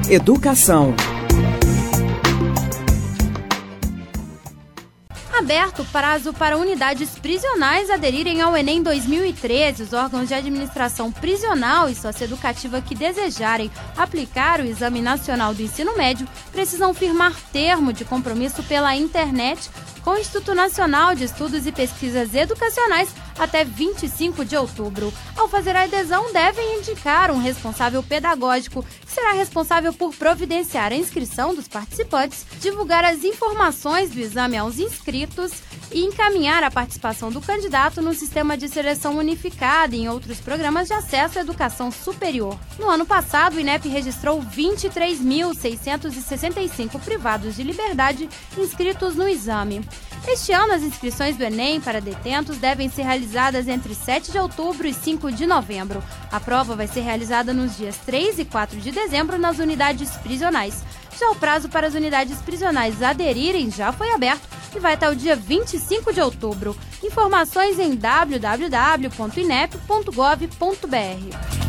Educação. Aberto prazo para unidades prisionais aderirem ao Enem 2013, os órgãos de administração prisional e socioeducativa que desejarem aplicar o Exame Nacional do Ensino Médio precisam firmar termo de compromisso pela internet com o Instituto Nacional de Estudos e Pesquisas Educacionais até 25 de outubro. Ao fazer a adesão, devem indicar um responsável pedagógico que será responsável por providenciar a inscrição dos participantes, divulgar as informações do exame aos inscritos e encaminhar a participação do candidato no Sistema de Seleção Unificada e em outros programas de acesso à educação superior. No ano passado, o INEP registrou 23.665 privados de liberdade inscritos no exame. Este ano, as inscrições do Enem para detentos devem ser realizadas entre 7 de outubro e 5 de novembro. A prova vai ser realizada nos dias 3 e 4 de dezembro nas unidades prisionais. Já o prazo para as unidades prisionais aderirem já foi aberto e vai até o dia 25 de outubro. Informações em www.inep.gov.br.